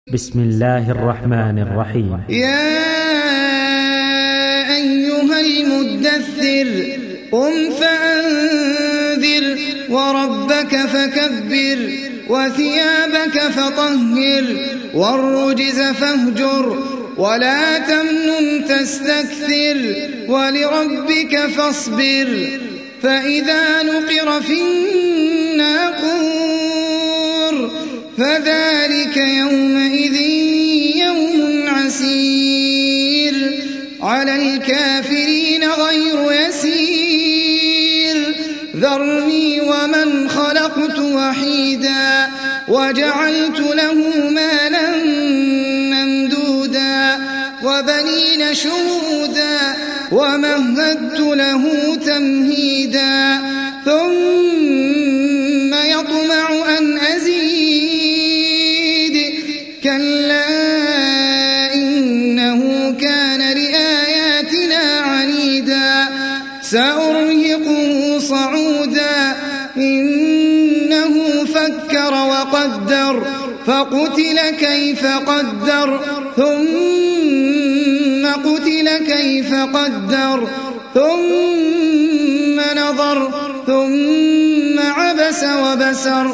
بسم الله الرحمن الرحيم. يا أيها المدثر قم فأنذر وربك فكبر وثيابك فطهر والرجز فاهجر ولا تمنن تستكثر ولربك فاصبر فإذا نقر في الناقور فذلك يومئذ يوم عسير على الكافرين غير يسير ذرني ومن خلقت وحيدا وجعلت له مالا ممدودا وبنين شهودا ومهدت له تمهيدا ثم يطمع أن أزيد كلا إنه كان لآياتنا عنيدا سأرهقه صعودا إنه فكر وقدر فقتل كيف قدر ثم قتل كيف قدر ثم نظر ثم عبس وبسر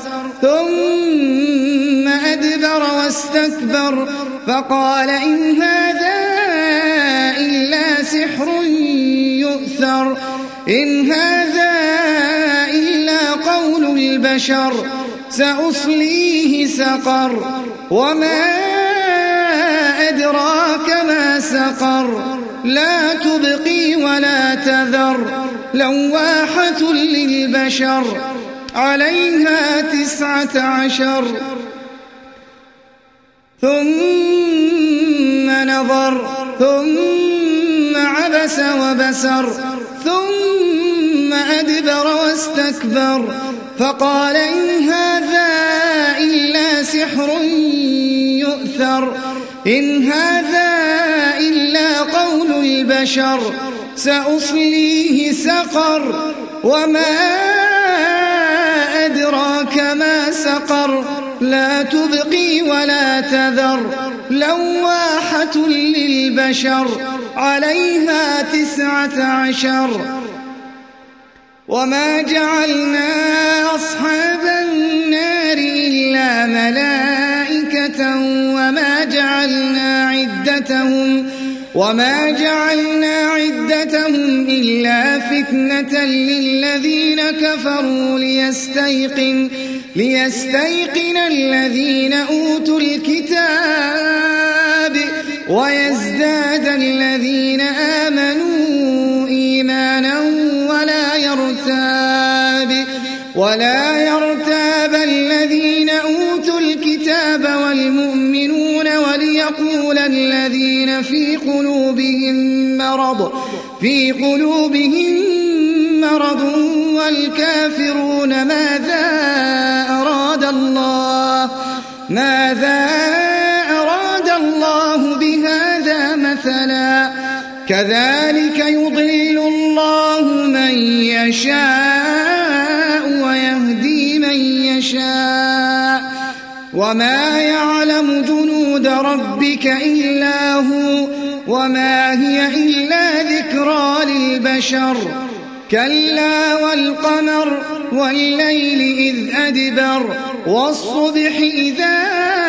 ثم أدبر واستكبر فقال إن هذا إلا سحر يؤثر إن هذا إلا قول البشر سأصليه سقر وما أدراك ما سقر لا تبقي ولا تذر لواحة للبشر عليها 19 ثم نظر ثم عبس وبسر ثم أدبر واستكبر فقال إن هذا إلا سحر يؤثر إن هذا إلا قول البشر سأصليه سقر وما أدراك ما سقر لا تبقي ولا تذر لواحة للبشر عليها 19 وما جعلنا أصحاب النار إلا ملائكة وما جعلنا عدتهم إلا فتنة للذين كفروا ليستيقن الذين أوتوا الكتاب ويزداد الذين آمنوا إيمانا ولا يرتاب الذين أوتوا الكتاب والمؤمنون وليقول الذين في قلوبهم مرض والكافرون ماذا أراد الله بهذا مثلا كذلك يضل الله من يشاء ويهدي من يشاء وما يعلم جنود ربك إلا هو وما هي إلا ذكرى للبشر كلا والقمر والليل إذ أدبر والصبح إذا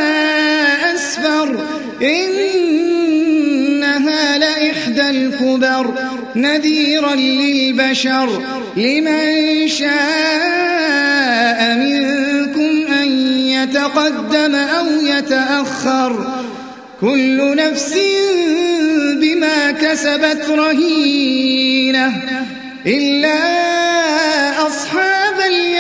أسفر إنها لإحدى الكبر نذيرا للبشر لمن شاء منكم أن يتقدم أو يتأخر كل نفس بما كسبت رهينة إلا أصحاب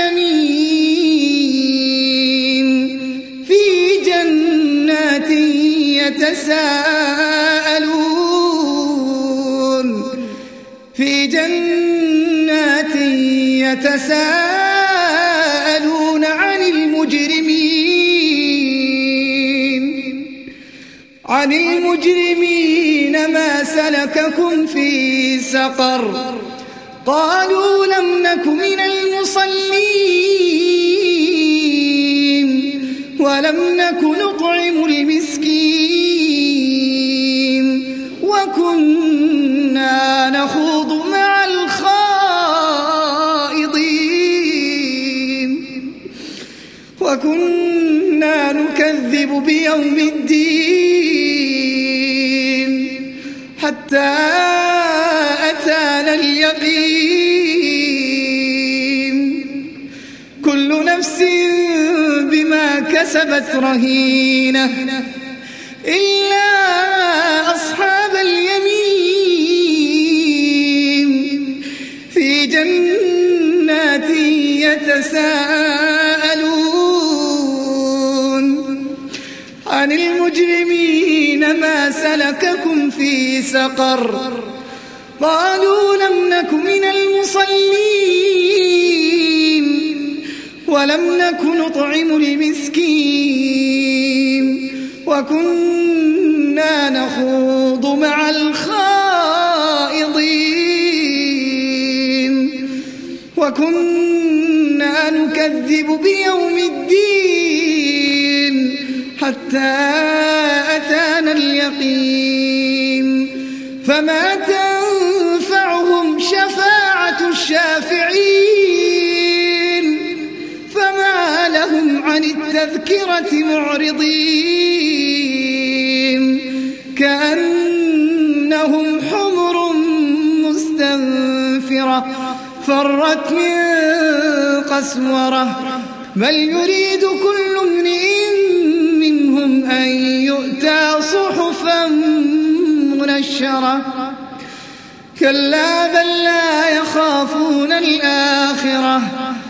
اليمين في جنات يتساءلون عن المجرمين ما سلككم في سقر قالوا لم نك من المصلين ولم نك نطعم المسكين وكنا نخوض مع الخائضين وكنا نكذب بيوم الدين حتى أتانا اليقين كل نفس بما كسبت رهينة إلا أصحاب اليمين في جنات يتساءلون عن المجرمين ما سلككم في سقر قالوا لم نك من المصلين ولم نك نطعم المسكين وكنا نخوض مع الخائضين وكنا نكذب بيوم الدين حتى أتانا اليقين فما تنفعهم شفاعة الشافعين فما لهم عن التذكرة معرضين كأنهم حمر مستنفرة فرت من قسورة بل يريد كل امرئ منهم أن يؤتى صحفا منشرة كلا بل لا يخافون الآخرة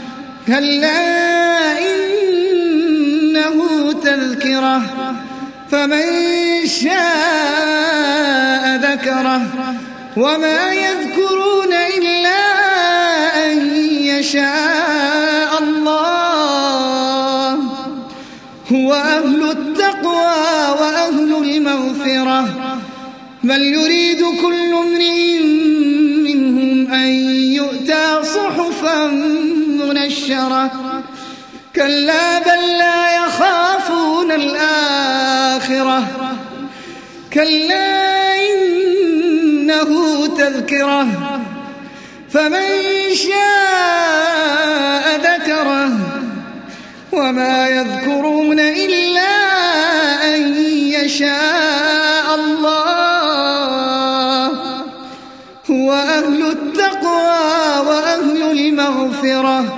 كلا إنه تذكرة فمن شاء ذكره وما يذكرون إلا أن يشاء الله هو أهل التقوى وأهل المغفرة بل يريد كل امرئ منهم أن يؤتى صحفا منشرة كلا بل لا يخافون الآخرة كلا إنه تذكرة فمن شاء ذكره وما يذكرون إلا أن يشاء الله هو أهل التقوى وأهل المغفرة